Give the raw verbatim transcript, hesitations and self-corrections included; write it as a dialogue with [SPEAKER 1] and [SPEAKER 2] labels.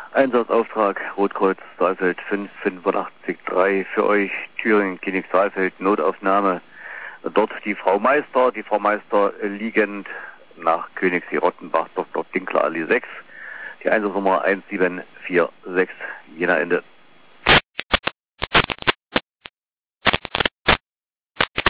[SPEAKER 1] Einsatzauftrag Rotkreuz Saalfeld fünf fünfundachtzig drei für euch, Thüringen, Klinik Saalfeld, Notaufnahme. Dort die Frau Meister, die Frau Meister liegend nach Königssee Rottenbach, Doktor Dinkler Allee sechs, die Einsatznummer eins sieben vier sechs, Jena Ende.